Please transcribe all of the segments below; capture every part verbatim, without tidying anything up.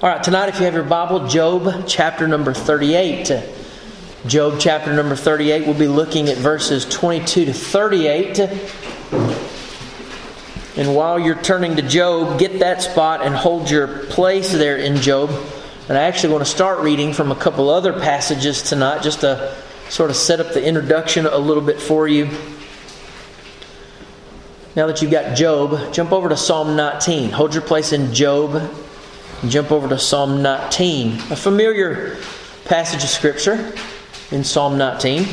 All right, tonight if you have your Bible, Job chapter number thirty-eight. Job chapter number thirty-eight, we'll be looking at verses twenty-two to thirty-eight. And while you're turning to Job, get that spot and hold your place there in Job. And I actually want to start reading from a couple other passages tonight, just to sort of set up the introduction a little bit for you. Now that you've got Job, jump over to Psalm nineteen. Hold your place in Job. And jump over to Psalm nineteen, a familiar passage of Scripture in Psalm nineteen.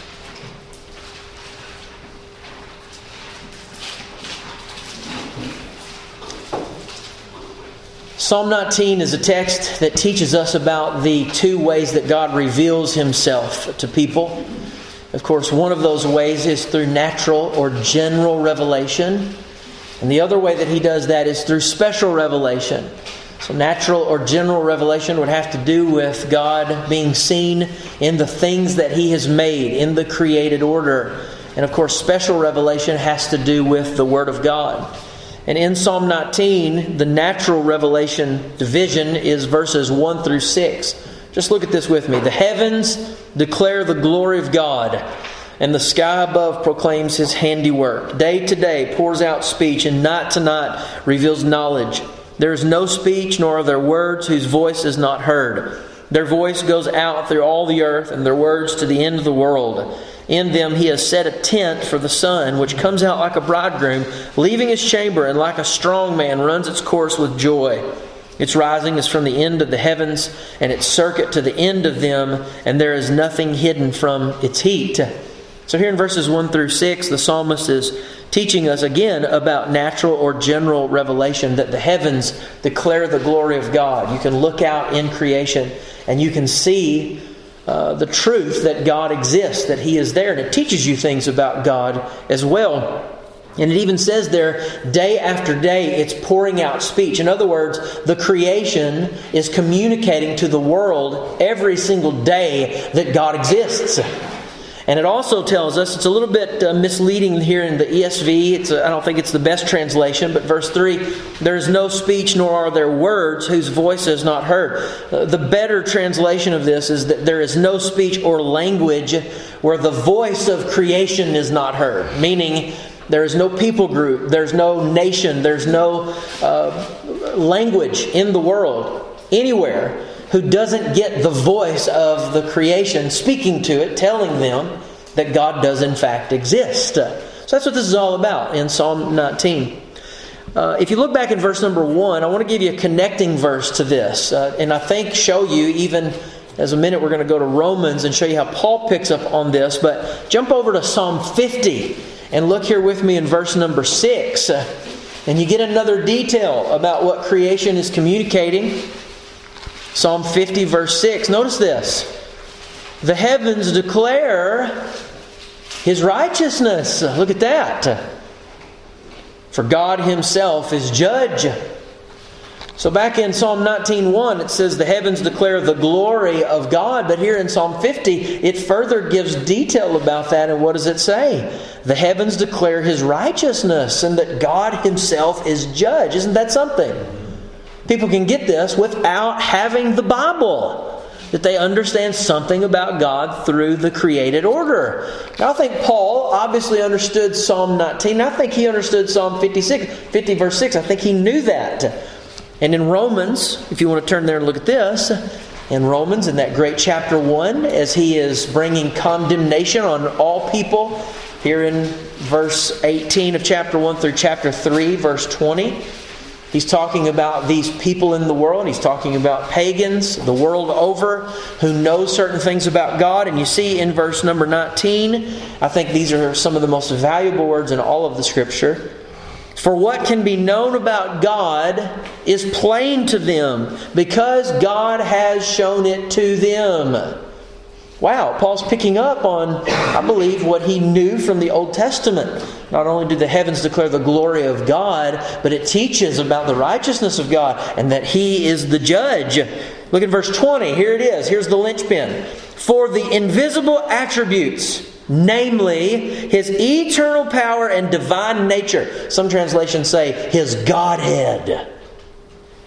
Psalm nineteen is a text that teaches us about the two ways that God reveals Himself to people. Of course, one of those ways is through natural or general revelation, and the other way that He does that is through special revelation. So natural or general revelation would have to do with God being seen in the things that He has made, in the created order. And of course, special revelation has to do with the Word of God. And in Psalm nineteen, the natural revelation division is verses one through six. Just look at this with me. The heavens declare the glory of God, and the sky above proclaims His handiwork. Day to day pours out speech, and night to night reveals knowledge. There is no speech, nor are there words whose voice is not heard. Their voice goes out through all the earth, and their words to the end of the world. In them He has set a tent for the sun, which comes out like a bridegroom, leaving his chamber, and like a strong man runs its course with joy. Its rising is from the end of the heavens, and its circuit to the end of them, and there is nothing hidden from its heat. So here in verses one through six, the psalmist is teaching us again about natural or general revelation, that the heavens declare the glory of God. You can look out in creation and you can see uh, the truth that God exists, that He is there. And it teaches you things about God as well. And it even says there, day after day, it's pouring out speech. In other words, the creation is communicating to the world every single day that God exists. And it also tells us, it's a little bit uh, misleading here in the E S V. It's a, I don't think it's the best translation, but verse three, there is no speech nor are there words whose voice is not heard. Uh, the better translation of this is that there is no speech or language where the voice of creation is not heard. Meaning, there is no people group, there's no nation, there's no uh, language in the world, anywhere, who doesn't get the voice of the creation speaking to it, telling them that God does in fact exist. So that's what this is all about in Psalm nineteen. Uh, if you look back in verse number one, I want to give you a connecting verse to this. Uh, and I think show you, even as a minute we're going to go to Romans and show you how Paul picks up on this. But jump over to Psalm fifty and look here with me in verse number six. Uh, and you get another detail about what creation is communicating. Psalm fifty verse six. Notice this. The heavens declare His righteousness. Look at that. For God Himself is judge. So back in Psalm nineteen one, it says the heavens declare the glory of God. But here in Psalm fifty, it further gives detail about that. And what does it say? The heavens declare His righteousness, and that God Himself is judge. Isn't that something? People can get this without having the Bible, that they understand something about God through the created order. Now I think Paul obviously understood Psalm nineteen. I think he understood Psalm fifty-six, fifty verse six. I think he knew that. And in Romans, if you want to turn there and look at this, in Romans, in that great chapter one, as he is bringing condemnation on all people, here in verse eighteen of chapter one through chapter three, verse twenty, he's talking about these people in the world. He's talking about pagans the world over who know certain things about God. And you see in verse number nineteen, I think these are some of the most valuable words in all of the Scripture. For what can be known about God is plain to them, because God has shown it to them. Wow, Paul's picking up on, I believe, what he knew from the Old Testament. Not only do the heavens declare the glory of God, but it teaches about the righteousness of God and that He is the judge. Look at verse twenty. Here it is. Here's the linchpin. For the invisible attributes, namely His eternal power and divine nature. Some translations say His Godhead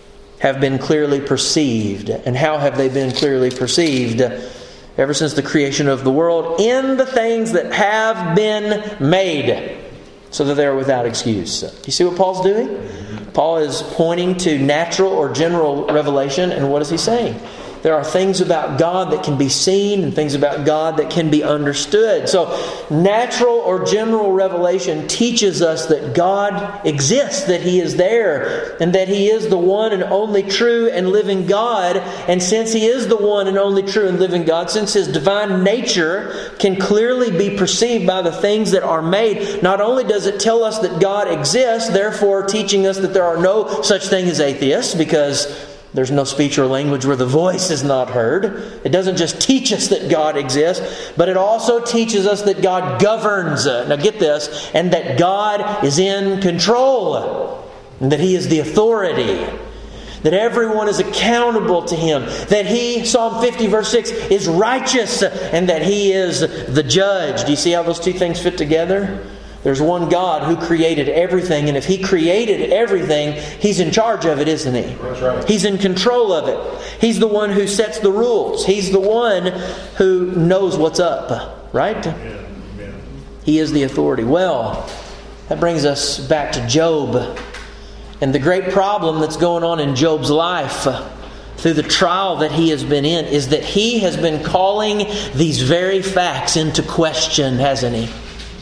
have been clearly perceived. And how have they been clearly perceived? Ever since the creation of the world, in the things that have been made, so that they are without excuse. Do you see what Paul's doing? Paul is pointing to natural or general revelation, and what is he saying? There are things about God that can be seen and things about God that can be understood. So, natural or general revelation teaches us that God exists, that He is there, and that He is the one and only true and living God. And since He is the one and only true and living God, since His divine nature can clearly be perceived by the things that are made, not only does it tell us that God exists, therefore teaching us that there are no such thing as atheists, because there's no speech or language where the voice is not heard. It doesn't just teach us that God exists, but it also teaches us that God governs. Now get this, and that God is in control, and that He is the authority, that everyone is accountable to Him, that He, Psalm fifty verse six, is righteous, and that He is the judge. Do you see how those two things fit together? There's one God who created everything, and if He created everything, He's in charge of it, isn't He? That's right. He's in control of it. He's the one who sets the rules. He's the one who knows what's up, right? Yeah. Yeah. He is the authority. Well, that brings us back to Job. And the great problem that's going on in Job's life through the trial that he has been in is that he has been calling these very facts into question, hasn't he?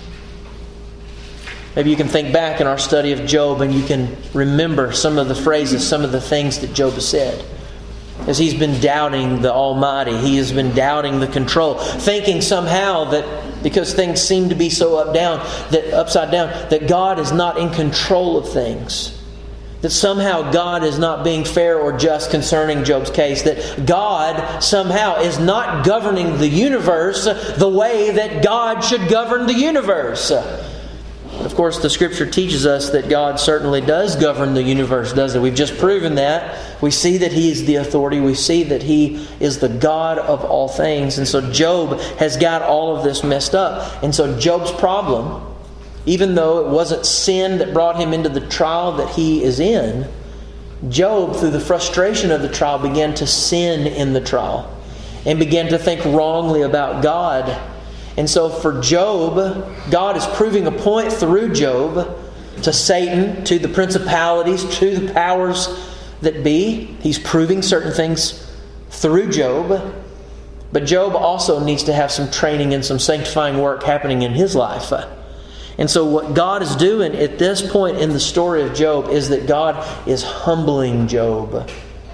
Maybe you can think back in our study of Job and you can remember some of the phrases, some of the things that Job has said. As he's been doubting the Almighty, he has been doubting the control, thinking somehow that because things seem to be so up down, that upside down, that God is not in control of things. That somehow God is not being fair or just concerning Job's case. That God somehow is not governing the universe the way that God should govern the universe. But of course, the Scripture teaches us that God certainly does govern the universe, doesn't it? We've just proven that. We see that He is the authority. We see that He is the God of all things. And so Job has got all of this messed up. And so Job's problem, even though it wasn't sin that brought him into the trial that he is in, Job, through the frustration of the trial, began to sin in the trial and began to think wrongly about God. And so for Job, God is proving a point through Job to Satan, to the principalities, to the powers that be. He's proving certain things through Job. But Job also needs to have some training and some sanctifying work happening in his life. And so what God is doing at this point in the story of Job is that God is humbling Job.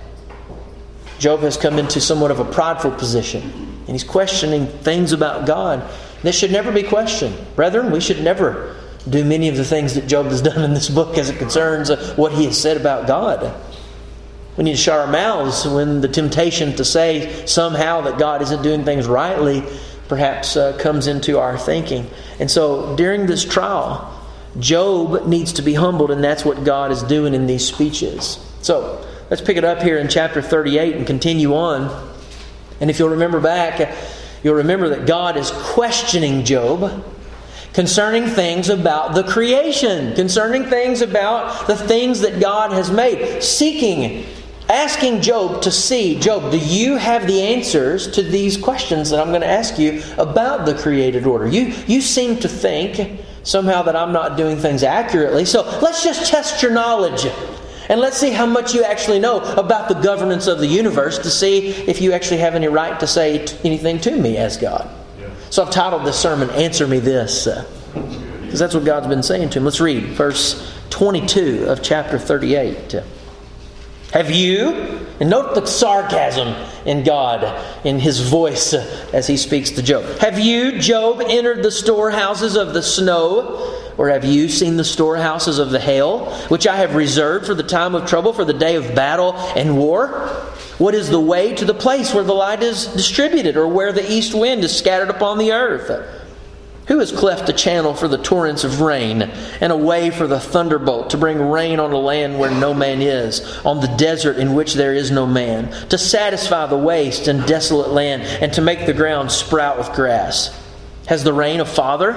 Job has come into somewhat of a prideful position, and he's questioning things about God. This should never be questioned. Brethren, we should never do many of the things that Job has done in this book as it concerns what he has said about God. We need to shut our mouths when the temptation to say somehow that God isn't doing things rightly perhaps uh, comes into our thinking. And so during this trial, Job needs to be humbled, and that's what God is doing in these speeches. So let's pick it up here in chapter thirty-eight and continue on. And if you'll remember back, you'll remember that God is questioning Job concerning things about the creation, concerning things about the things that God has made, seeking, asking Job to see, Job, do you have the answers to these questions that I'm going to ask you about the created order? You, you seem to think somehow that I'm not doing things accurately, so let's just test your knowledge. And let's see how much you actually know about the governance of the universe to see if you actually have any right to say t- anything to me as God. Yeah. So I've titled this sermon, Answer Me This. Because uh, that's what God's been saying to him. Let's read verse twenty-two of chapter thirty-eight. Have you, and note the sarcasm in God, in His voice as He speaks to Job. Have you, Job, entered the storehouses of the snow? Or have you seen the storehouses of the hail, which I have reserved for the time of trouble, for the day of battle and war? What is the way to the place where the light is distributed, or where the east wind is scattered upon the earth? Who has cleft a channel for the torrents of rain, and a way for the thunderbolt, to bring rain on a land where no man is, on the desert in which there is no man, to satisfy the waste and desolate land, and to make the ground sprout with grass? Has the rain a father,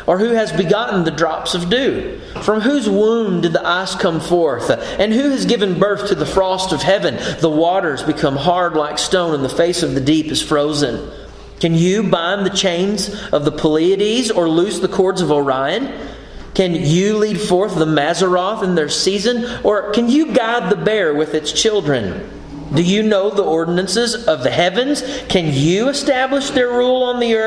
Or who has begotten the drops of dew? From whose womb did the ice come forth? And who has given birth to the frost of heaven? The waters become hard like stone, and the face of the deep is frozen. Can you bind the chains of the Pleiades, or loose the cords of Orion? Can you lead forth the Mazzaroth in their season? Or can you guide the bear with its children? Do you know the ordinances of the heavens? Can you establish their rule on the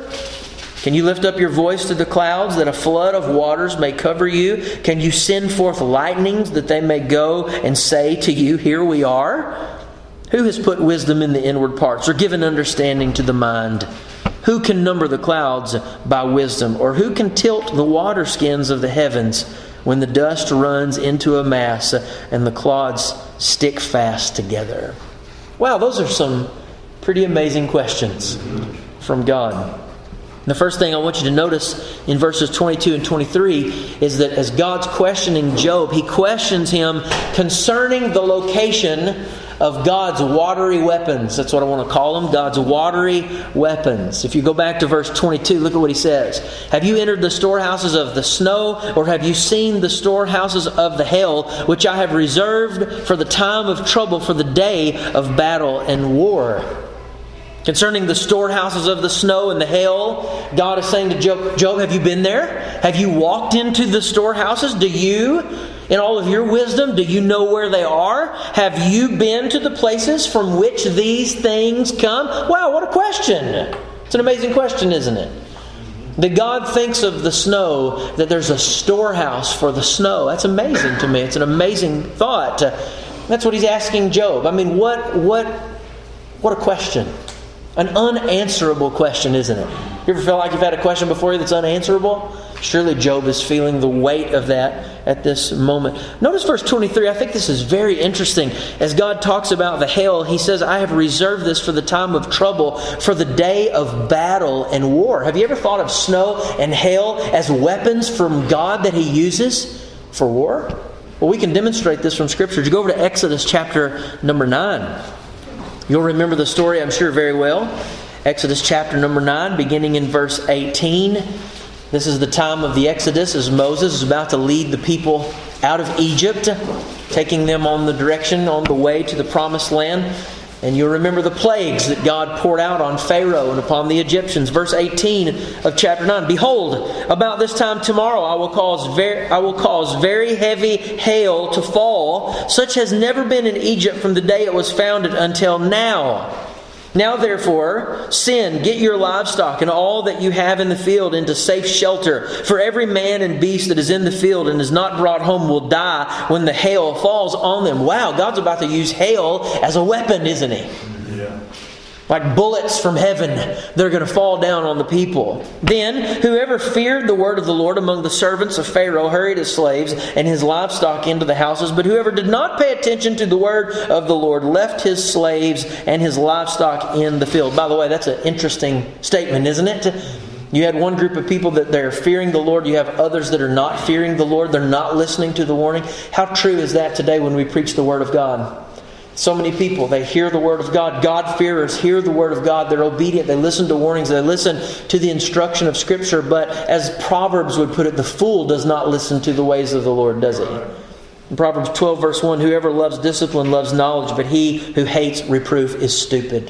earth? Can you lift up your voice to the clouds, that a flood of waters may cover you? Can you send forth lightnings, that they may go and say to you, here we are? Who has put wisdom in the inward parts, or given understanding to the mind? Who can number the clouds by wisdom? Or who can tilt the water skins of the heavens when the dust runs into a mass and the clods stick fast together? Wow, those are some pretty amazing questions from God. The first thing I want you to notice in verses twenty-two and twenty-three is that as God's questioning Job, He questions him concerning the location of God's watery weapons. That's what I want to call them, God's watery weapons. If you go back to verse twenty-two, look at what he says. Have you entered the storehouses of the snow, or have you seen the storehouses of the hail, which I have reserved for the time of trouble, for the day of battle and war? Concerning the storehouses of the snow and the hail, God is saying to Job, Job, have you been there? Have you walked into the storehouses? Do you, in all of your wisdom, do you know where they are? Have you been to the places from which these things come? Wow, what a question. It's an amazing question, isn't it? That God thinks of the snow, that there's a storehouse for the snow. That's amazing to me. It's an amazing thought. That's what He's asking Job. I mean, what, what, what a question. An unanswerable question, isn't it? You ever feel like you've had a question before you that's unanswerable? Surely Job is feeling the weight of that at this moment. Notice verse twenty-three. I think this is very interesting. As God talks about the hail, He says, I have reserved this for the time of trouble, for the day of battle and war. Have you ever thought of snow and hail as weapons from God that He uses for war? Well, we can demonstrate this from Scripture. You go over to Exodus chapter number nine. You'll remember the story, I'm sure, very well. Exodus chapter number nine, beginning in verse eighteen. This is the time of the Exodus as Moses is about to lead the people out of Egypt, taking them on the direction, on the way to the promised land. And you'll remember the plagues that God poured out on Pharaoh and upon the Egyptians. Verse eighteen of chapter nine. Behold, about this time tomorrow I will cause very, I will cause very heavy hail to fall, such has never been in Egypt from the day it was founded until now. Now therefore, send, get your livestock and all that you have in the field into safe shelter. For every man and beast that is in the field and is not brought home will die when the hail falls on them. Wow, God's about to use hail as a weapon, isn't He? Yeah. Like bullets from heaven, they're going to fall down on the people. Then, whoever feared the word of the Lord among the servants of Pharaoh hurried his slaves and his livestock into the houses. But whoever did not pay attention to the word of the Lord left his slaves and his livestock in the field. By the way, that's an interesting statement, isn't it? You had one group of people that they're fearing the Lord. You have others that are not fearing the Lord. They're not listening to the warning. How true is that today when we preach the word of God? So many people, they hear the word of God. God-fearers hear the word of God. They're obedient. They listen to warnings. They listen to the instruction of Scripture. But as Proverbs would put it, the fool does not listen to the ways of the Lord, does he? In Proverbs twelve, verse one, whoever loves discipline loves knowledge, but he who hates reproof is stupid.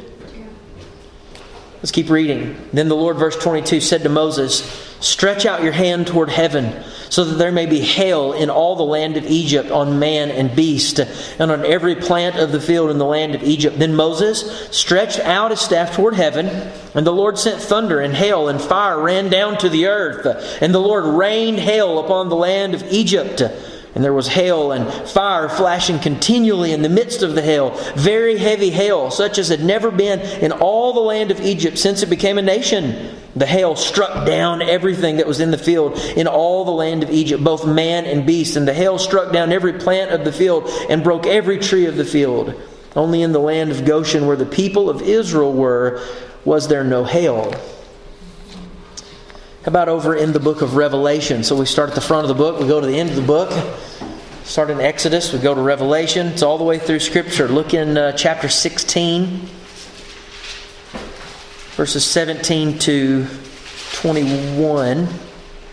Let's keep reading. Then the Lord, verse twenty-two, said to Moses, stretch out your hand toward heaven, so that there may be hail in all the land of Egypt on man and beast, and on every plant of the field in the land of Egypt. Then Moses stretched out his staff toward heaven, and the Lord sent thunder and hail, and fire ran down to the earth. And the Lord rained hail upon the land of Egypt. And there was hail and fire flashing continually in the midst of the hail, very heavy hail, such as had never been in all the land of Egypt since it became a nation. The hail struck down everything that was in the field in all the land of Egypt, both man and beast. And the hail struck down every plant of the field and broke every tree of the field. Only in the land of Goshen, where the people of Israel were, was there no hail. How about over in the book of Revelation? So we start at the front of the book, we go to the end of the book. Start in Exodus, we go to Revelation. It's all the way through Scripture. Look in uh, chapter sixteen, verses seventeen to twenty-one.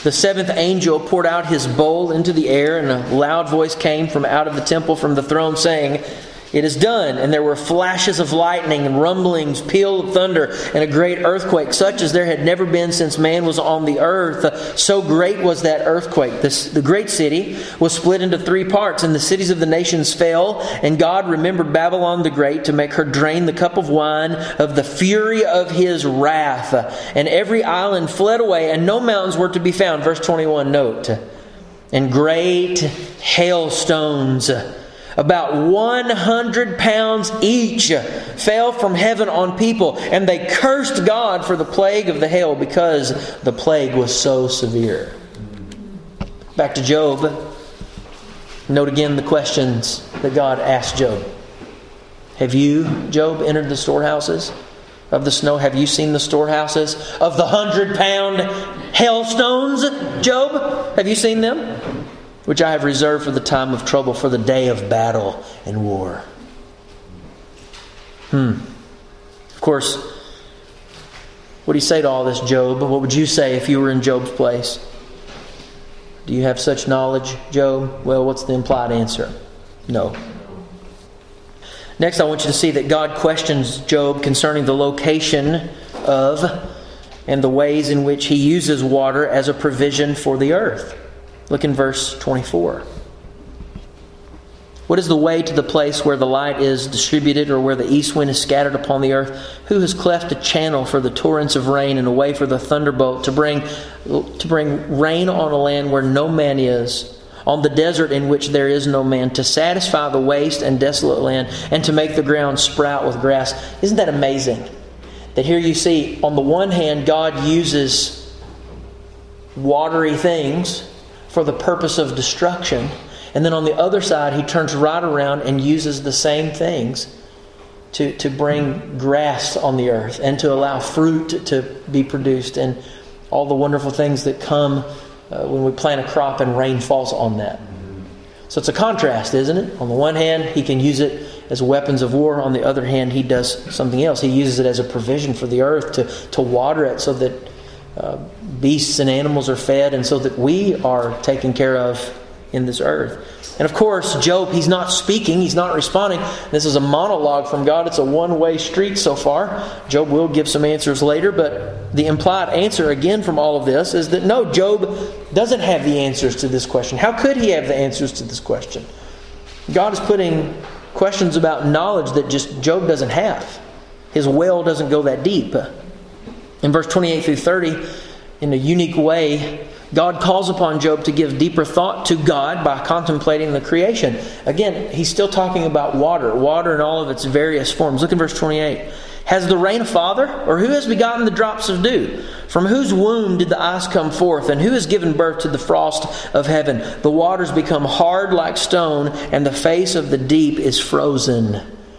The seventh angel poured out his bowl into the air, and a loud voice came from out of the temple from the throne saying, "It is done." And there were flashes of lightning and rumblings, peal of thunder, and a great earthquake, such as there had never been since man was on the earth. So great was that earthquake. This, the great city was split into three parts, and the cities of the nations fell. And God remembered Babylon the Great to make her drain the cup of wine of the fury of His wrath. And every island fled away, and no mountains were to be found. Verse twenty-one, note. And great hailstones, about one hundred pounds each, fell from heaven on people, and they cursed God for the plague of the hail, because the plague was so severe. Back to Job. Note again the questions that God asked Job. Have you, Job, entered the storehouses of the snow? Have you seen the storehouses of the hundred pound hailstones, Job? Have you seen them? Which I have reserved for the time of trouble, for the day of battle and war. Hmm. Of course, what do you say to all this, Job? What would you say if you were in Job's place? Do you have such knowledge, Job? Well, what's the implied answer? No. Next, I want you to see that God questions Job concerning the location of and the ways in which He uses water as a provision for the earth. Look in verse twenty-four. What is the way to the place where the light is distributed, or where the east wind is scattered upon the earth? Who has cleft a channel for the torrents of rain, and a way for the thunderbolt to bring to bring rain on a land where no man is, on the desert in which there is no man, to satisfy the waste and desolate land, and to make the ground sprout with grass? Isn't that amazing? That here you see, on the one hand, God uses watery things for the purpose of destruction. And then on the other side, He turns right around and uses the same things to, to bring grass on the earth and to allow fruit to be produced, and all the wonderful things that come uh, when we plant a crop and rain falls on that. So it's a contrast, isn't it? On the one hand, He can use it as weapons of war. On the other hand, He does something else. He uses it as a provision for the earth, to, to water it so that Uh, beasts and animals are fed, and so that we are taken care of in this earth. And of course, Job, he's not speaking, he's not responding. This is a monologue from God. It's a one-way street so far. Job will give some answers later, but the implied answer again from all of this is that no, Job doesn't have the answers to this question. How could he have the answers to this question? God is putting questions about knowledge that just Job doesn't have. His well doesn't go that deep. In verse twenty-eight through thirty, in a unique way, God calls upon Job to give deeper thought to God by contemplating the creation. Again, he's still talking about water, water in all of its various forms. Look in verse twenty-eight. Has the rain a father? Or who has begotten the drops of dew? From whose womb did the ice come forth? And who has given birth to the frost of heaven? The waters become hard like stone, and the face of the deep is frozen.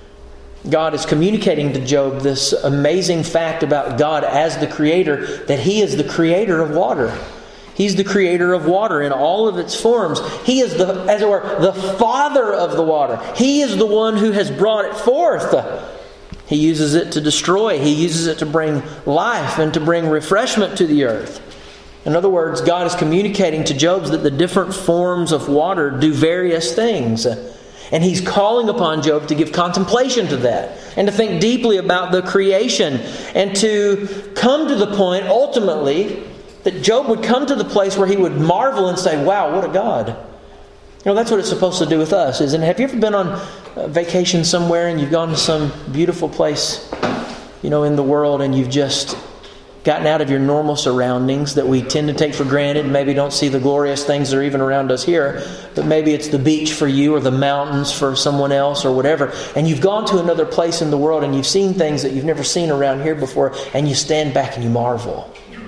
God is communicating to Job this amazing fact about God as the Creator, that He is the Creator of water. He's the Creator of water in all of its forms. He is, the, as it were, the Father of the water. He is the one who has brought it forth. He uses it to destroy. He uses it to bring life and to bring refreshment to the earth. In other words, God is communicating to Job that the different forms of water do various things. And He's calling upon Job to give contemplation to that, and to think deeply about the creation, and to come to the point, ultimately, that Job would come to the place where he would marvel and say, wow, what a God. You know, that's what it's supposed to do with us, isn't it? Have you ever been on vacation somewhere and you've gone to some beautiful place, you know, in the world, and you've just gotten out of your normal surroundings that we tend to take for granted, maybe don't see the glorious things that are even around us here, but maybe it's the beach for you or the mountains for someone else or whatever, and you've gone to another place in the world and you've seen things that you've never seen around here before, and you stand back and you marvel.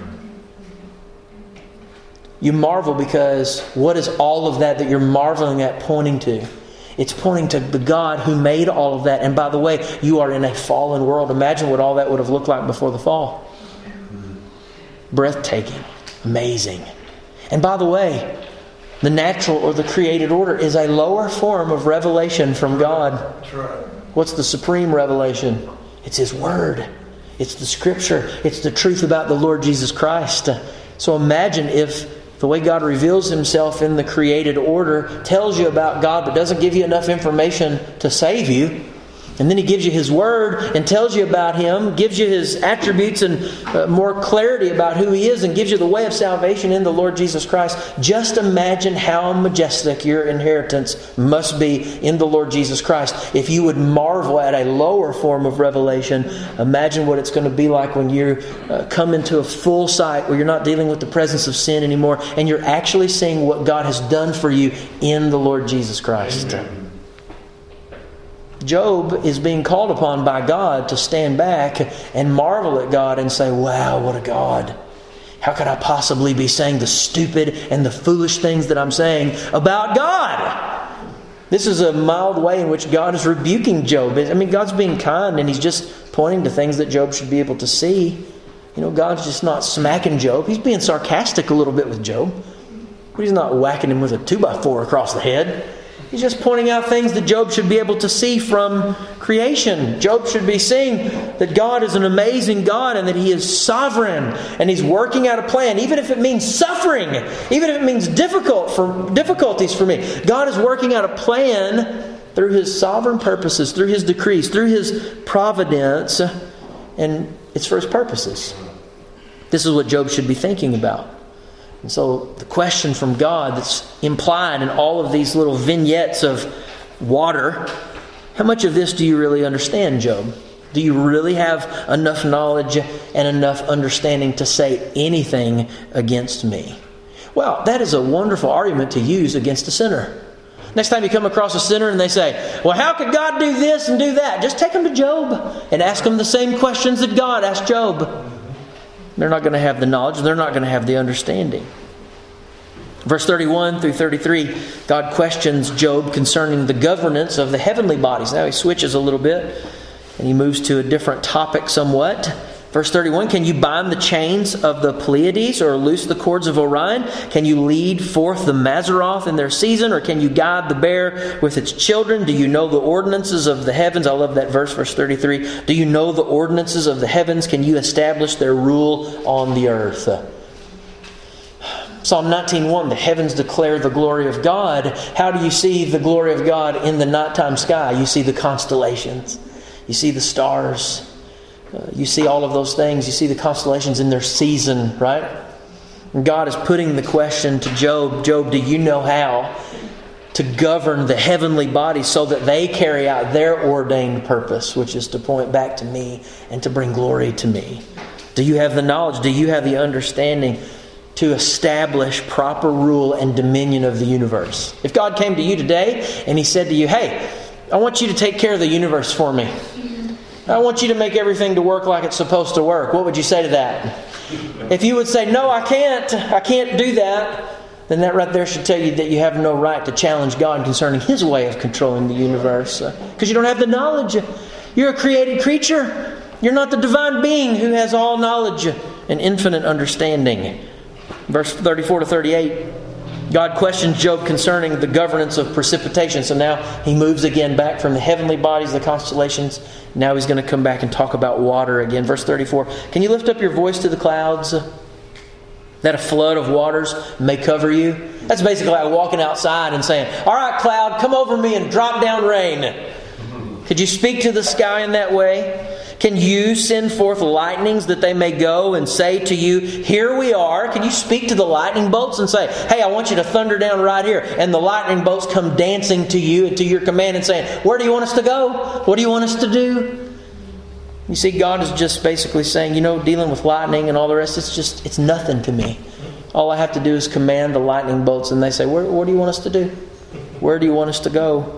You marvel because what is all of that that you're marveling at pointing to? It's pointing to the God who made all of that. And by the way, you are in a fallen world. Imagine what all that would have looked like before the fall. Breathtaking. Amazing. And by the way, the natural or the created order is a lower form of revelation from God. That's right. What's the supreme revelation? It's His Word. It's the Scripture. It's the truth about the Lord Jesus Christ. So imagine if The way God reveals Himself in the created order tells you about God, but doesn't give you enough information to save you. And then He gives you His Word and tells you about Him, gives you His attributes and uh, more clarity about who He is, and gives you the way of salvation in the Lord Jesus Christ. Just imagine how majestic your inheritance must be in the Lord Jesus Christ. If you would marvel at a lower form of revelation, imagine what it's going to be like when you uh, come into a full sight where you're not dealing with the presence of sin anymore, and you're actually seeing what God has done for you in the Lord Jesus Christ. Amen. Job is being called upon by God to stand back and marvel at God and say, wow, what a God. How could I possibly be saying the stupid and the foolish things that I'm saying about God? This is a mild way in which God is rebuking Job. I mean, God's being kind and He's just pointing to things that Job should be able to see. You know, God's just not smacking Job. He's being sarcastic a little bit with Job. But He's not whacking him with a two by four across the head. He's just pointing out things that Job should be able to see from creation. Job should be seeing that God is an amazing God and that He is sovereign and He's working out a plan, even if it means suffering, even if it means difficult for difficulties for me. God is working out a plan through His sovereign purposes, through His decrees, through His providence, and it's for His purposes. This is what Job should be thinking about. And so the question from God that's implied in all of these little vignettes of water, how much of this do you really understand, Job? Do you really have enough knowledge and enough understanding to say anything against me? Well, that is a wonderful argument to use against a sinner. Next time you come across a sinner and they say, well, how could God do this and do that? Just take them to Job and ask them the same questions that God asked Job. They're not going to have the knowledge. They're not going to have the understanding. Verse thirty-one through thirty-three, God questions Job concerning the governance of the heavenly bodies. Now He switches a little bit and He moves to a different topic somewhat. Verse thirty-one, can you bind the chains of the Pleiades or loose the cords of Orion? Can you lead forth the Mazzaroth in their season, or can you guide the bear with its children? Do you know the ordinances of the heavens? I love that verse, verse thirty-three. Do you know the ordinances of the heavens? Can you establish their rule on the earth? Psalm nineteen one, the heavens declare the glory of God. How do you see the glory of God in the nighttime sky? You see the constellations. You see the stars. Uh, you see all of those things. You see the constellations in their season, right? And God is putting the question to Job, Job, do you know how to govern the heavenly bodies so that they carry out their ordained purpose, which is to point back to me and to bring glory to me? Do you have the knowledge? Do you have the understanding to establish proper rule and dominion of the universe? If God came to you today and He said to you, hey, I want you to take care of the universe for me. I want you to make everything to work like it's supposed to work. What would you say to that? If you would say, no, I can't, I can't do that, then that right there should tell you that you have no right to challenge God concerning His way of controlling the universe. Because you don't have the knowledge. You're a created creature. You're not the divine being who has all knowledge and infinite understanding. Verse thirty-four to thirty-eight, God questions Job concerning the governance of precipitation. So now He moves again back from the heavenly bodies, the constellations. Now He's going to come back and talk about water again. Verse thirty-four, can you lift up your voice to the clouds, that a flood of waters may cover you? That's basically like walking outside and saying, all right, cloud, come over me and drop down rain. Could you speak to the sky in that way? Can you send forth lightnings that they may go and say to you, here we are? Can you speak to the lightning bolts and say, hey, I want you to thunder down right here? And the lightning bolts come dancing to you and to your command and saying, where do you want us to go? What do you want us to do? You see, God is just basically saying, you know, dealing with lightning and all the rest, it's just, it's nothing to me. All I have to do is command the lightning bolts, and they say, where, what do you want us to do? Where do you want us to go?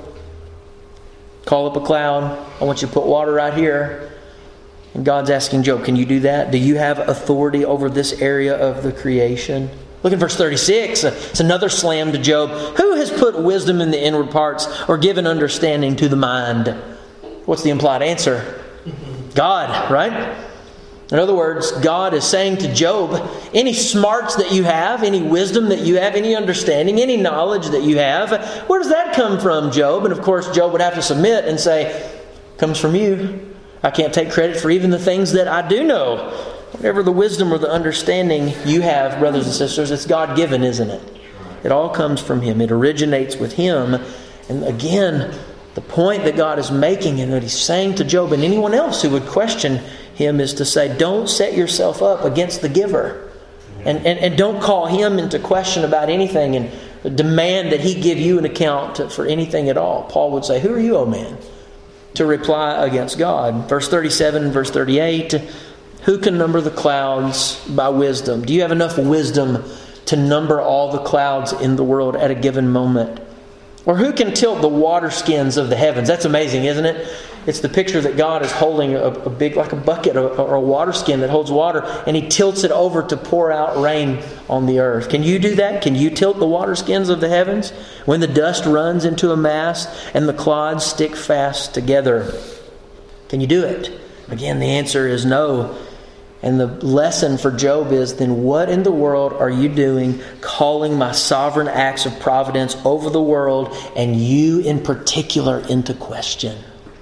Call up a cloud. I want you to put water right here. And God's asking Job, can you do that? Do you have authority over this area of the creation? Look at verse thirty-six. It's another slam to Job. Who has put wisdom in the inward parts or given understanding to the mind? What's the implied answer? God, right? In other words, God is saying to Job, any smarts that you have, any wisdom that you have, any understanding, any knowledge that you have, where does that come from, Job? And of course, Job would have to submit and say, comes from you. I can't take credit for even the things that I do know. Whatever the wisdom or the understanding you have, brothers and sisters, it's God-given, isn't it? It all comes from Him. It originates with Him. And again, the point that God is making and that He's saying to Job and anyone else who would question Him is to say, don't set yourself up against the giver. And, and, and don't call Him into question about anything and demand that He give you an account for anything at all. Paul would say, who are you, O man, to reply against God? Verse thirty-seven and verse thirty-eight, who can number the clouds by wisdom? Do you have enough wisdom to number all the clouds in the world at a given moment? Or who can tilt the water skins of the heavens? That's amazing, isn't it? It's the picture that God is holding a, a big, like a bucket or, or a water skin that holds water, and He tilts it over to pour out rain on the earth. Can you do that? Can you tilt the water skins of the heavens when the dust runs into a mass and the clods stick fast together? Can you do it? Again, the answer is no. And the lesson for Job is, then what in the world are you doing calling my sovereign acts of providence over the world and you in particular into question?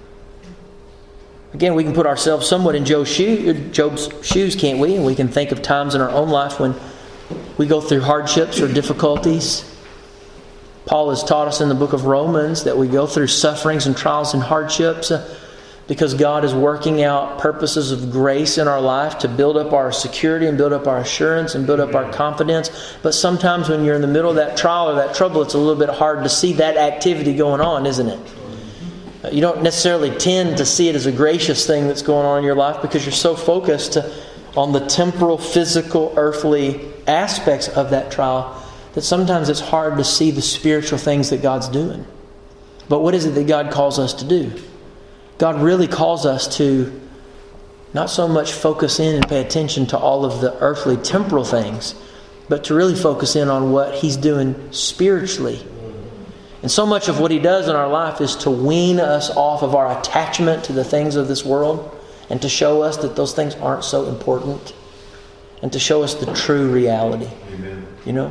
Again, we can put ourselves somewhat in Job's shoes, can't we? And we can think of times in our own life when we go through hardships or difficulties. Paul has taught us in the book of Romans that we go through sufferings and trials and hardships because God is working out purposes of grace in our life to build up our security and build up our assurance and build up our confidence. But sometimes when you're in the middle of that trial or that trouble, it's a little bit hard to see that activity going on, isn't it? You don't necessarily tend to see it as a gracious thing that's going on in your life because you're so focused on the temporal, physical, earthly aspects of that trial that sometimes it's hard to see the spiritual things that God's doing. But what is it that God calls us to do? God really calls us to not so much focus in and pay attention to all of the earthly, temporal things, but to really focus in on what He's doing spiritually. And so much of what He does in our life is to wean us off of our attachment to the things of this world and to show us that those things aren't so important and to show us the true reality. Amen. You know?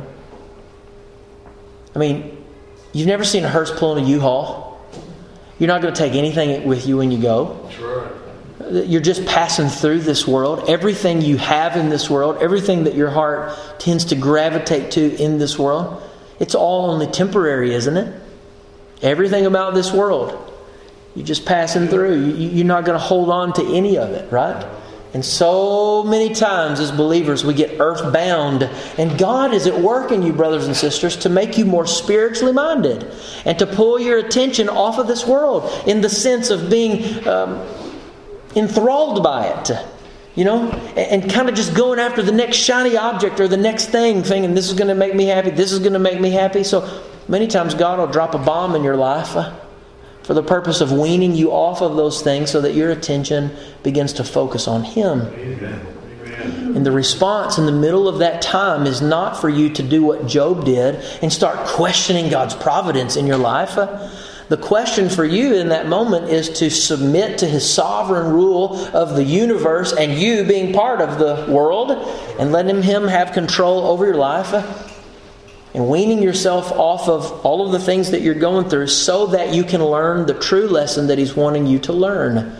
I mean, you've never seen a hearse pulling a U-Haul. You're not going to take anything with you when you go. That's right. You're just passing through this world. Everything you have in this world, everything that your heart tends to gravitate to in this world, it's all only temporary, isn't it? Everything about this world, you're just passing through. You're not going to hold on to any of it, right? And so many times as believers we get earthbound, and God is at work in you, brothers and sisters, to make you more spiritually minded and to pull your attention off of this world in the sense of being um, enthralled by it, you know, and, and kind of just going after the next shiny object or the next thing, thinking this is going to make me happy, this is going to make me happy. So many times God will drop a bomb in your life uh, for the purpose of weaning you off of those things so that your attention begins to focus on Him. Amen. Amen. And the response in the middle of that time is not for you to do what Job did and start questioning God's providence in your life. The question for you in that moment is to submit to His sovereign rule of the universe and you being part of the world and letting Him have control over your life. And weaning yourself off of all of the things that you're going through so that you can learn the true lesson that He's wanting you to learn.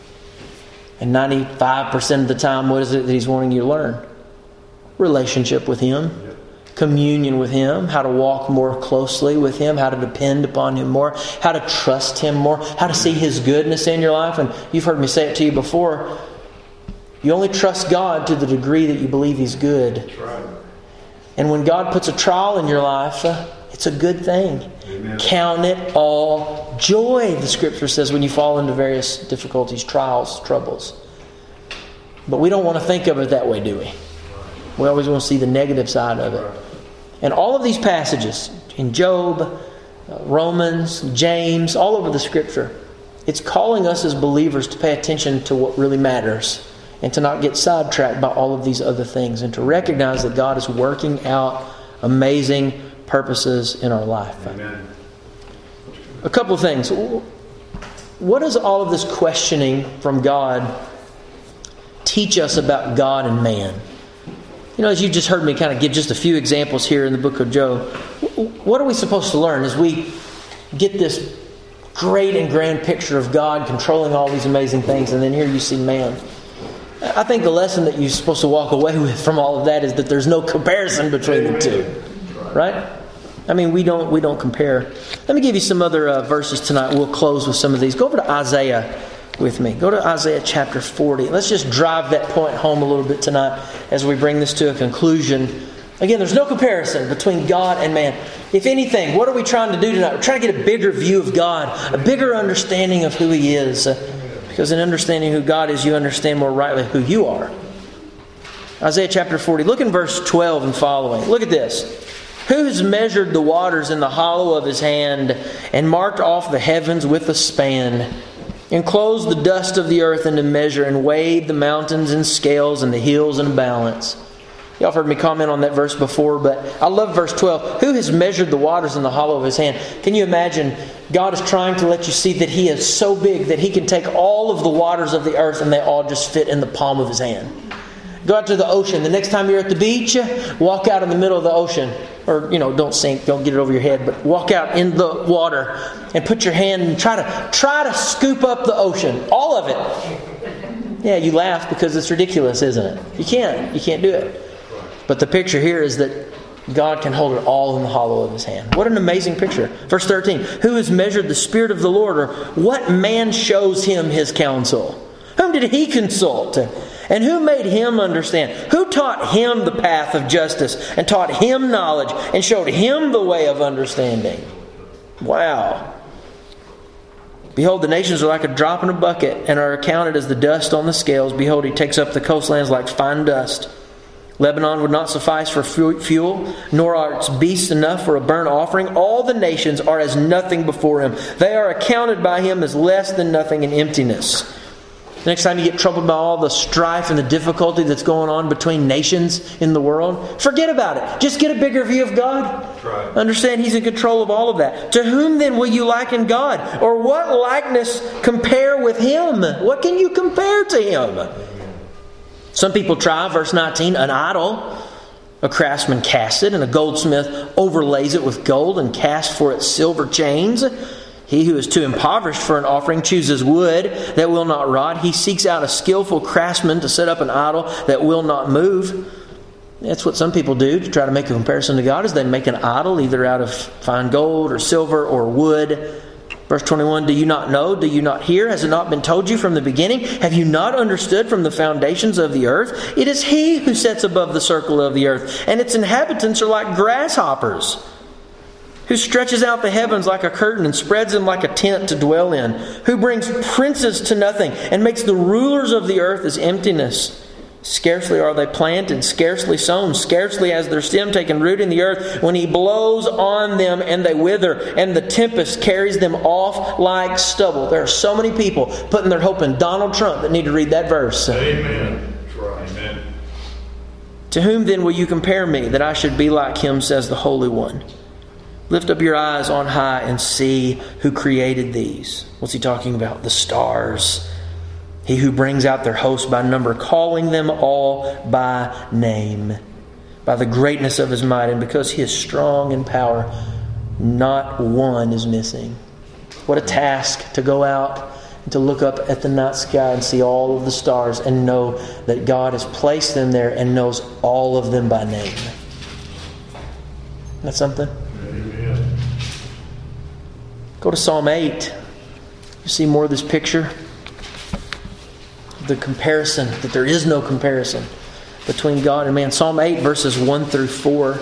And ninety-five percent of the time, what is it that He's wanting you to learn? Relationship with Him. Communion with Him. How to walk more closely with Him. How to depend upon Him more. How to trust Him more. How to see His goodness in your life. And you've heard me say it to you before. You only trust God to the degree that you believe He's good. That's right. And when God puts a trial in your life, uh, it's a good thing. Amen. Count it all joy, the Scripture says, when you fall into various difficulties, trials, troubles. But we don't want to think of it that way, do we? We always want to see the negative side of it. And all of these passages, in Job, uh, Romans, James, all over the Scripture, it's calling us as believers to pay attention to what really matters. And to not get sidetracked by all of these other things. And to recognize that God is working out amazing purposes in our life. Amen. A couple of things. What does all of this questioning from God teach us about God and man? You know, as you just heard me kind of give just a few examples here in the book of Job. What are we supposed to learn as we get this great and grand picture of God controlling all these amazing things, and then here you see man? I think the lesson that you're supposed to walk away with from all of that is that there's no comparison between the two. Right? I mean, we don't we don't compare. Let me give you some other uh, verses tonight. We'll close with some of these. Go over to Isaiah with me. Go to Isaiah chapter forty. Let's just drive that point home a little bit tonight as we bring this to a conclusion. Again, there's no comparison between God and man. If anything, what are we trying to do tonight? We're trying to get a bigger view of God, a bigger understanding of who He is. Because in understanding who God is, you understand more rightly who you are. Isaiah chapter forty. Look in verse twelve and following. Look at this. Who has measured the waters in the hollow of His hand and marked off the heavens with a span, enclosed the dust of the earth into measure, and weighed the mountains in scales and the hills in balance? Y'all have heard me comment on that verse before, but I love verse twelve. Who has measured the waters in the hollow of His hand? Can you imagine? God is trying to let you see that He is so big that He can take all of the waters of the earth and they all just fit in the palm of His hand. Go out to the ocean. The next time you're at the beach, walk out in the middle of the ocean. Or, you know, don't sink, don't get it over your head, but walk out in the water and put your hand and try to try to scoop up the ocean. All of it. Yeah, you laugh because it's ridiculous, isn't it? You can't. You can't do it. But the picture here is that God can hold it all in the hollow of His hand. What an amazing picture. Verse thirteen. Who has measured the Spirit of the Lord? Or what man shows Him His counsel? Whom did He consult? And who made Him understand? Who taught Him the path of justice and taught Him knowledge and showed Him the way of understanding? Wow. Behold, the nations are like a drop in a bucket and are accounted as the dust on the scales. Behold, He takes up the coastlands like fine dust. Lebanon would not suffice for fuel, nor are its beasts enough for a burnt offering. All the nations are as nothing before Him. They are accounted by Him as less than nothing in emptiness. Next time you get troubled by all the strife and the difficulty that's going on between nations in the world, forget about it. Just get a bigger view of God. Right. Understand He's in control of all of that. To whom then will you liken God? Or what likeness compare with Him? What can you compare to Him? Some people try, verse nineteen, an idol. A craftsman casts it, and a goldsmith overlays it with gold and casts for it silver chains. He who is too impoverished for an offering chooses wood that will not rot. He seeks out a skillful craftsman to set up an idol that will not move. That's what some people do to try to make a comparison to God, is they make an idol either out of fine gold or silver or wood. Verse twenty-one, do you not know? Do you not hear? Has it not been told you from the beginning? Have you not understood from the foundations of the earth? It is He who sets above the circle of the earth, and its inhabitants are like grasshoppers. Who stretches out the heavens like a curtain and spreads them like a tent to dwell in. Who brings princes to nothing and makes the rulers of the earth as emptiness. Scarcely are they planted, scarcely sown, scarcely has their stem taken root in the earth, when He blows on them and they wither, and the tempest carries them off like stubble. There are so many people putting their hope in Donald Trump that need to read that verse. Amen. Right. Amen. To whom then will you compare me, that I should be like Him, says the Holy One? Lift up your eyes on high and see who created these. What's He talking about? The stars. He who brings out their host by number, calling them all by name. By the greatness of His might, and because He is strong in power, not one is missing. What a task to go out and to look up at the night sky and see all of the stars and know that God has placed them there and knows all of them by name. That's something. Amen. Go to Psalm eight. You see more of this picture. The comparison, that there is no comparison between God and man. Psalm eight, verses one through four.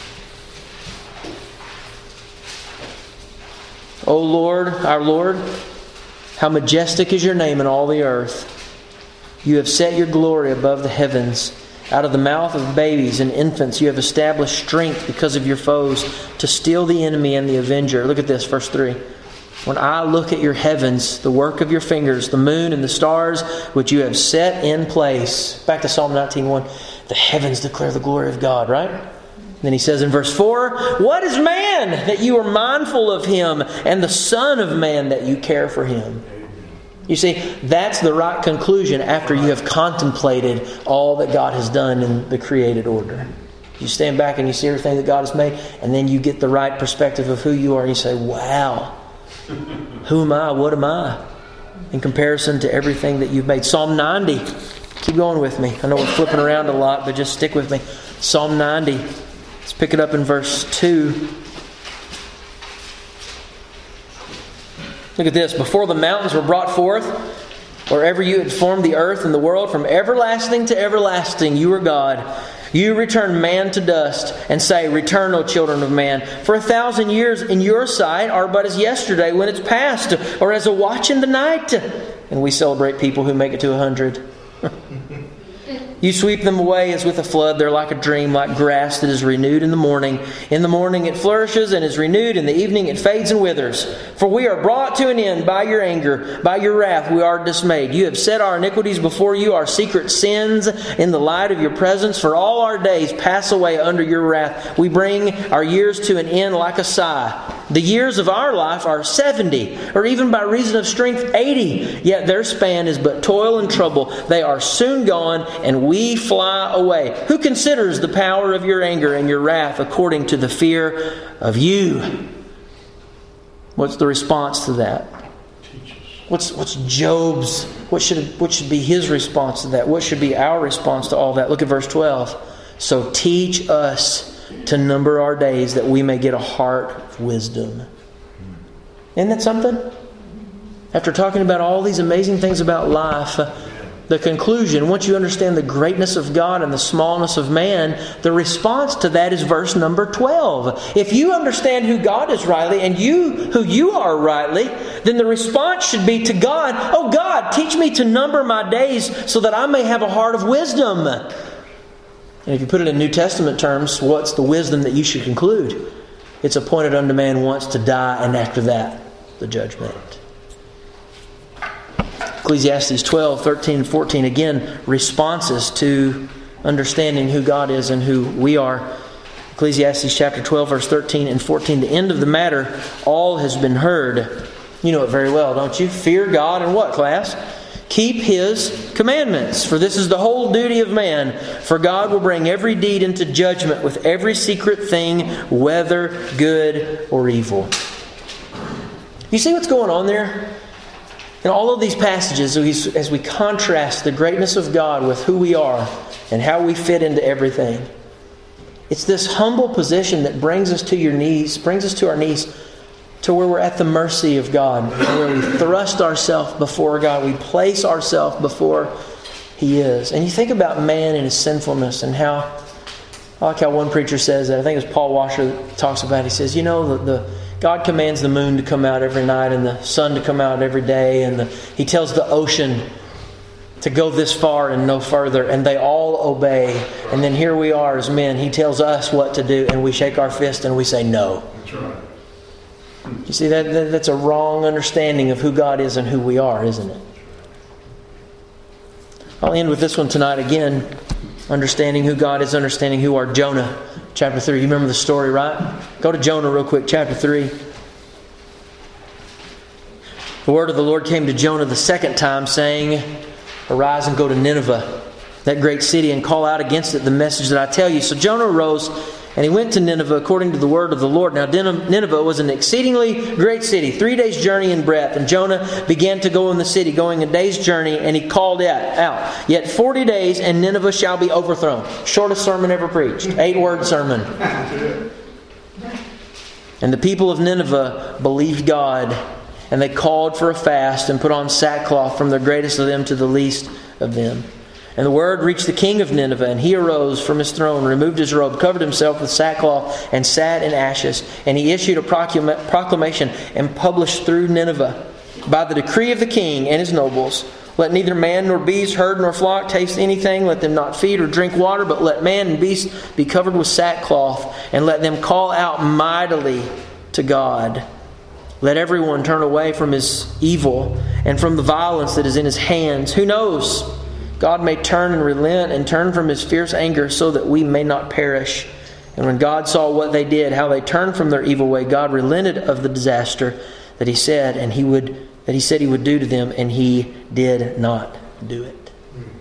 O Lord, our Lord, how majestic is your name in all the earth. You have set your glory above the heavens. Out of the mouth of babies and infants you have established strength because of your foes, to steal the enemy and the avenger. Look at this, verse three. When I look at your heavens, the work of your fingers, the moon and the stars which you have set in place. Back to Psalm nineteen one. The heavens declare the glory of God, right? Then he says in verse four, what is man that you are mindful of him, and the son of man that you care for him? You see, that's the right conclusion after you have contemplated all that God has done in the created order. You stand back and you see everything that God has made, and then you get the right perspective of who you are, and you say, wow, who am I? What am I? In comparison to everything that you've made. Psalm ninety. Keep going with me. I know we're flipping around a lot, but just stick with me. Psalm ninety. Let's pick it up in verse two. Look at this. Before the mountains were brought forth, wherever you had formed the earth and the world, from everlasting to everlasting, you are God. You return man to dust and say, return, O children of man. For a thousand years in your sight are but as yesterday when it's past, or as a watch in the night. And we celebrate people who make it to a hundred. You sweep them away as with a flood. They're like a dream, like grass that is renewed in the morning. In the morning it flourishes and is renewed. In the evening it fades and withers. For we are brought to an end by your anger. By your wrath we are dismayed. You have set our iniquities before you, our secret sins in the light of your presence. For all our days pass away under your wrath. We bring our years to an end like a sigh. The years of our life are seventy, or even by reason of strength eighty. Yet their span is but toil and trouble. They are soon gone, and we fly away. Who considers the power of your anger and your wrath according to the fear of you? What's the response to that? What's what's Job's? What should what should be his response to that? What should be our response to all that? Look at verse twelve. So teach us to number our days, that we may get a heart of wisdom. Isn't that something? After talking about all these amazing things about life, the conclusion, once you understand the greatness of God and the smallness of man, the response to that is verse number twelve. If you understand who God is rightly and you who you are rightly, then the response should be to God, oh God, teach me to number my days so that I may have a heart of wisdom. And if you put it in New Testament terms, what's the wisdom that you should conclude? It's appointed unto man once to die, and after that, the judgment. Ecclesiastes twelve, thirteen, and fourteen, again, responses to understanding who God is and who we are. Ecclesiastes chapter twelve, verse thirteen and fourteen, the end of the matter, all has been heard. You know it very well, don't you? Fear God and what, class? Keep His commandments, for this is the whole duty of man. For God will bring every deed into judgment with every secret thing, whether good or evil. You see what's going on there? In all of these passages, as we contrast the greatness of God with who we are and how we fit into everything, it's this humble position that brings us to your knees, brings us to our knees, to where we're at the mercy of God, where we thrust ourselves before God, we place ourselves before He is. And you think about man and his sinfulness and how, I like how one preacher says that, I think it was Paul Washer that talks about it. He says, you know, the, the God commands the moon to come out every night and the sun to come out every day, and the, He tells the ocean to go this far and no further, and they all obey. And then here we are as men, He tells us what to do, and we shake our fist and we say no. That's right. You see, that, that that's a wrong understanding of who God is and who we are, isn't it? I'll end with this one tonight again. Understanding who God is, understanding who are. Jonah, chapter three. You remember the story, right? Go to Jonah real quick, chapter three. The word of the Lord came to Jonah the second time, saying, arise and go to Nineveh, that great city, and call out against it the message that I tell you. So Jonah arose, and he went to Nineveh according to the word of the Lord. Now Nineveh was an exceedingly great city, three days' journey in breadth. And Jonah began to go in the city, going a day's journey, and he called out, yet forty days, and Nineveh shall be overthrown. Shortest sermon ever preached. Eight-word sermon. And the people of Nineveh believed God, and they called for a fast and put on sackcloth from the greatest of them to the least of them. And the word reached the king of Nineveh, and he arose from his throne, removed his robe, covered himself with sackcloth, and sat in ashes. And he issued a proclama- proclamation and published through Nineveh, by the decree of the king and his nobles, let neither man nor beast, herd nor flock taste anything. Let them not feed or drink water, but let man and beast be covered with sackcloth, and let them call out mightily to God. Let everyone turn away from his evil and from the violence that is in his hands. Who knows? God may turn and relent and turn from His fierce anger so that we may not perish. And when God saw what they did, how they turned from their evil way, God relented of the disaster that He said and He would that He said He would do to them, and He did not do it.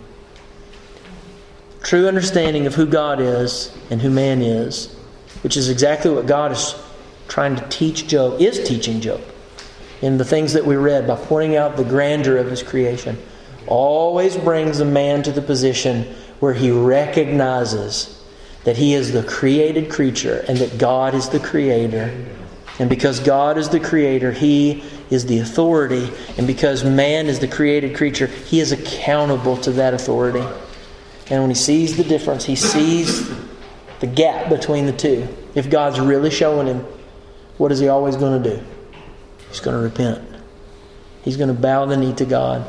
True understanding of who God is and who man is, which is exactly what God is trying to teach Job, is teaching Job in the things that we read by pointing out the grandeur of His creation. always brings a man to the position where he recognizes that he is the created creature and that God is the creator. And because God is the creator, He is the authority. And because man is the created creature, he is accountable to that authority. And when he sees the difference, he sees the gap between the two. If God's really showing him, what is he always going to do? He's going to repent. He's going to bow the knee to God.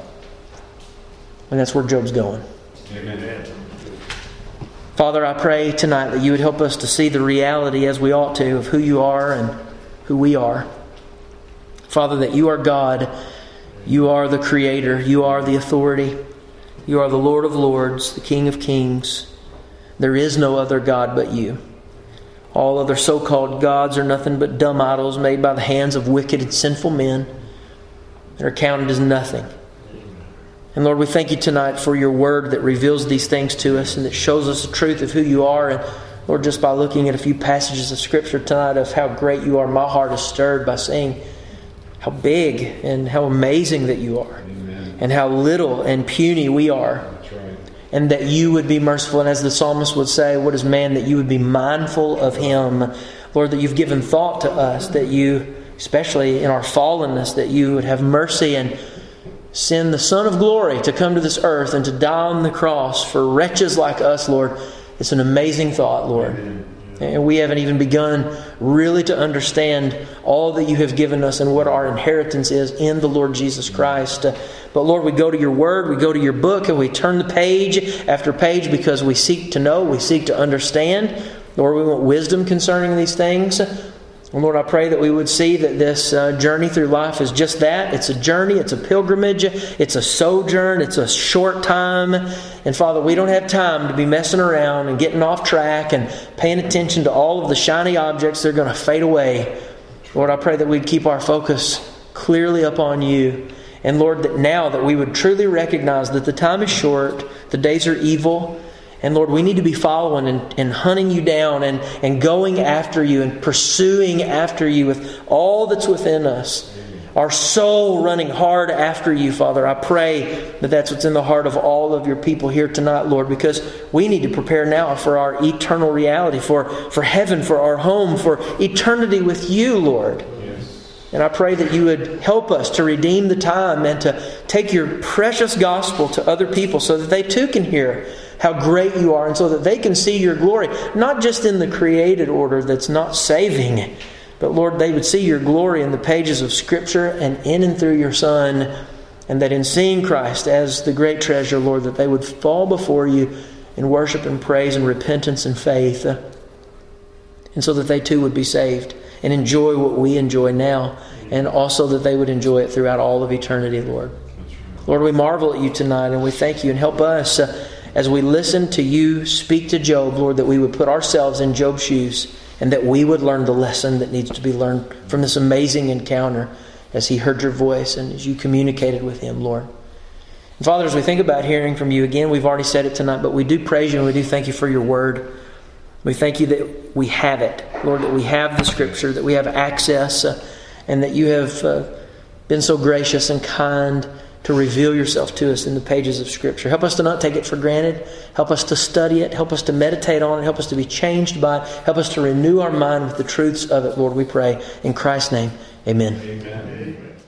And that's where Job's going. Amen. Father, I pray tonight that you would help us to see the reality, as we ought to, of who you are and who we are. Father, that you are God. You are the Creator. You are the authority. You are the Lord of Lords, the King of Kings. There is no other God but you. All other so-called gods are nothing but dumb idols made by the hands of wicked and sinful men that are counted as nothing. And Lord, we thank you tonight for your word that reveals these things to us and that shows us the truth of who you are. And Lord, just by looking at a few passages of Scripture tonight of how great you are, my heart is stirred by seeing how big and how amazing that you are. Amen. And how little and puny we are. That's right. And that you would be merciful. And as the psalmist would say, what is man that you would be mindful of him? Lord, that you've given thought to us, that you, especially in our fallenness, that you would have mercy and send the Son of Glory to come to this earth and to die on the cross for wretches like us, Lord. It's an amazing thought, Lord. Amen. And we haven't even begun really to understand all that you have given us and what our inheritance is in the Lord Jesus Christ. Uh, but Lord, we go to your word, we go to your book, and we turn the page after page because we seek to know, we seek to understand. Lord, we want wisdom concerning these things. And Lord, I pray that we would see that this uh, journey through life is just that. It's a journey, it's a pilgrimage, it's a sojourn, it's a short time. And Father, we don't have time to be messing around and getting off track and paying attention to all of the shiny objects that are going to fade away. Lord, I pray that we'd keep our focus clearly upon you. And Lord, that now that we would truly recognize that the time is short, the days are evil. And Lord, we need to be following and, and hunting you down and, and going after you and pursuing after you with all that's within us. Our soul running hard after you, Father. I pray that that's what's in the heart of all of your people here tonight, Lord, because we need to prepare now for our eternal reality, for, for heaven, for our home, for eternity with you, Lord. And I pray that you would help us to redeem the time and to take your precious gospel to other people so that they too can hear how great you are and so that they can see your glory, not just in the created order that's not saving, but Lord, they would see your glory in the pages of Scripture and in and through your Son, and that in seeing Christ as the great treasure, Lord, that they would fall before you in worship and praise and repentance and faith, and so that they too would be saved and enjoy what we enjoy now, and also that they would enjoy it throughout all of eternity, Lord. Lord, we marvel at you tonight, and we thank you, and help us uh, as we listen to you speak to Job, Lord, that we would put ourselves in Job's shoes, and that we would learn the lesson that needs to be learned from this amazing encounter as he heard your voice and as you communicated with him, Lord. And Father, as we think about hearing from you again, we've already said it tonight, but we do praise you and we do thank you for your word. We thank you that we have it, Lord, that we have the Scripture, that we have access, uh, and that you have uh, been so gracious and kind to reveal yourself to us in the pages of Scripture. Help us to not take it for granted. Help us to study it. Help us to meditate on it. Help us to be changed by it. Help us to renew our mind with the truths of it, Lord, we pray. In Christ's name, amen. Amen.